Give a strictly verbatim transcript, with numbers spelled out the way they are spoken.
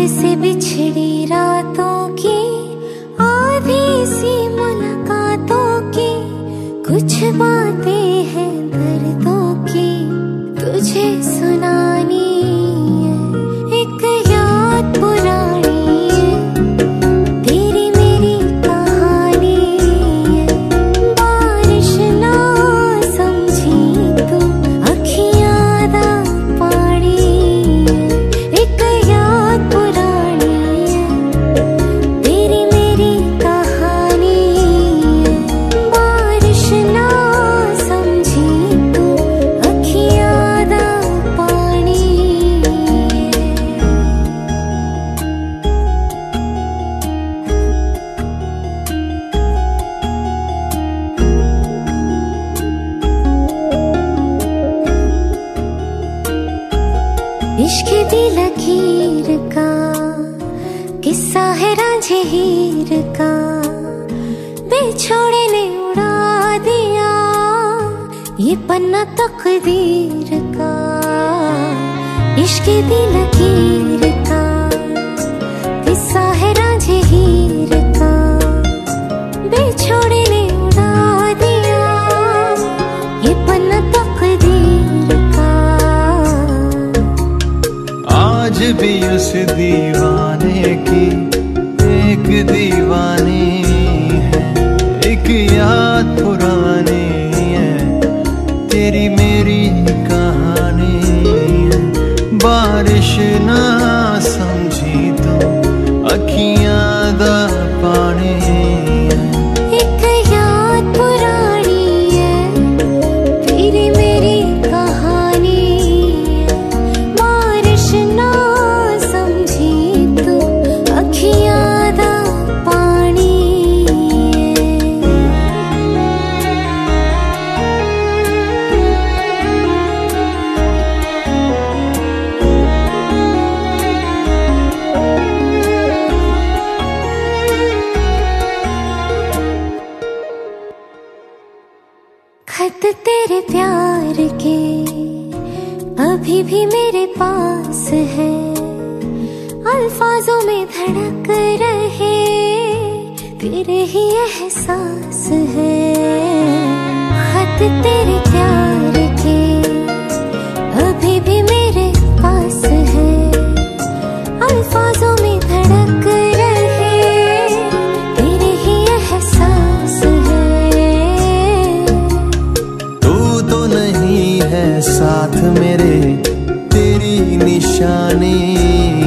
से बिछड़ी रातों की आधी सी मुलाकातों की कुछ बातें हैं दर्दों की तुझे सुनानी है। एक याद पुरानी है तेरी मेरी कहानी है। बारिश ना समझी तू अखियां दा पानी है। एक याद पुरानी है तेरी मेरी कहानी है। बारिश ना समझी तू अखियां दा पानी है। इश्क दी लकीर का किस्सा है रांझे हीर का बेछोड़े ने उड़ा दिया ये पन्ना तकदीर का। इश्क दी लकीर का किस्सा है रांझे हीर का बेछोड़े ने उड़ा दिया ये पन्ना तकदीर का। आज भी उस दीवाने की एक दीवानी है। एक याद पुरानी है तेरी मेरी कहानी है। बारिश ना समझी तो अखियां दा पानी है। एक याद पुरानी है तेरी मेरी कहानी है। बारिश ना समझी तू अखियां दा पानी खत तेरे प्यार के अभी भी मेरे पास है। अल्फाजों में धड़क रहे तेरे ही एहसास है। खत तेरे प्यार के अभी भी मेरे पास है। अल्फाजों में धड़क रहे तेरे ही एहसास है। तू तो नहीं है साथ मेरे तेरी निशानी